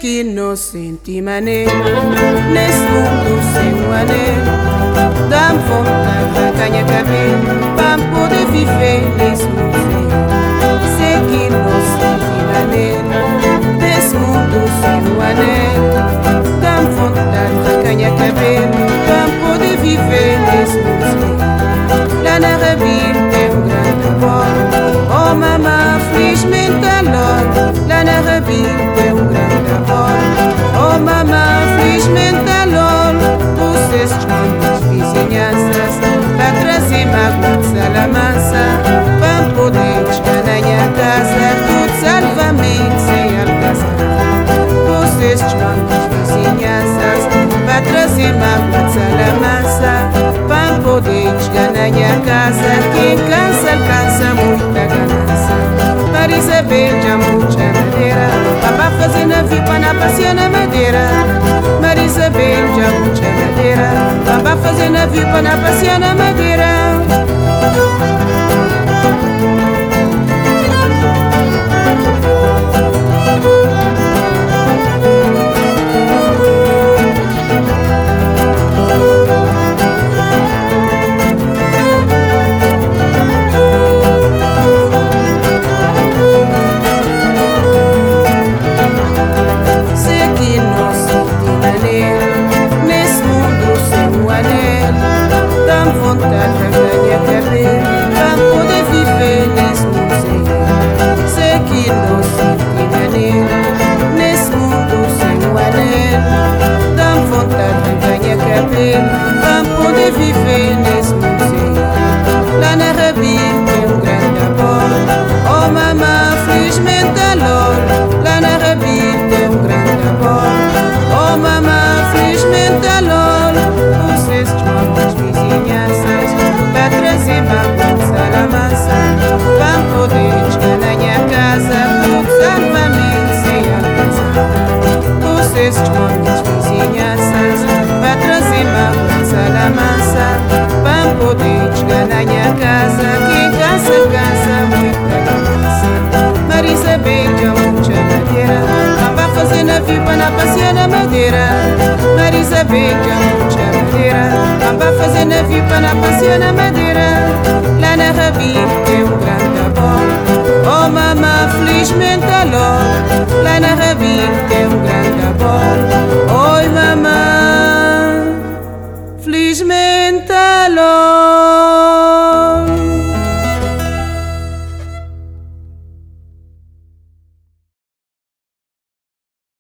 que não senti maneira nesse mundo sem um anel. Dá-me vontade de arrancar cabelo para poder viver nesse mundo. Sei que não senti maneira nesse mundo sem um anel. Dá-me vontade de arrancar cabelo para poder viver nesse mundo. Lá na Rabir tem grande amor. Oh mamã, felizmente alor. Lá na Rabir tem grande amor. Oh mamã, felizmente alor. Vocês escondem as vizinhanças para trazer mágoa de salamança, para poder descanhar a casa, tudo salvamente sem alcazar. Vocês escondem as vizinhanças para trazer mágoa de salamança, para poder desganhar a casa. Quem cansa, alcança muita ganância. Maria Isabel já muita madeira, papá fazer navio para na passear na madeira. Maria Isabel já muita madeira, papá fazer navio para na passear na madeira. Nesse mundo sem um anel, dá-me vontade de ganhar cabelo para poder viver nesse mundo sem ele. Sei que não senti maneira nesse mundo sem um anel. Dá-me vontade de ganhar cabelo para poder viver nesse mundo sem ele. Lá na Rabir tem grande amor. Oh mamã, felizmente alor. Lá na Rabir tem grande amor. Oh mamã, felizmente alor. Vocês escondem as vizinhanças para trazer mágoa de salamança, para poder desganhar a casa, tudo salvamente sem alcançar. Vocês escondem as vizinhanças para trazer mágoa de salamança, para poder desganhar a casa. Quem cansa, alcança muita ganância. Maria Isabel já muita madeira, para fazer navio para na passear na madeira. Maria Isabel já muita madeira, para fazer navio para na passear na madeira. Lá na Rabir tem grande amor. Oh mamã, felizmente alor. Lá na Rabir tem grande amor. Oi mamã, felizmente alor.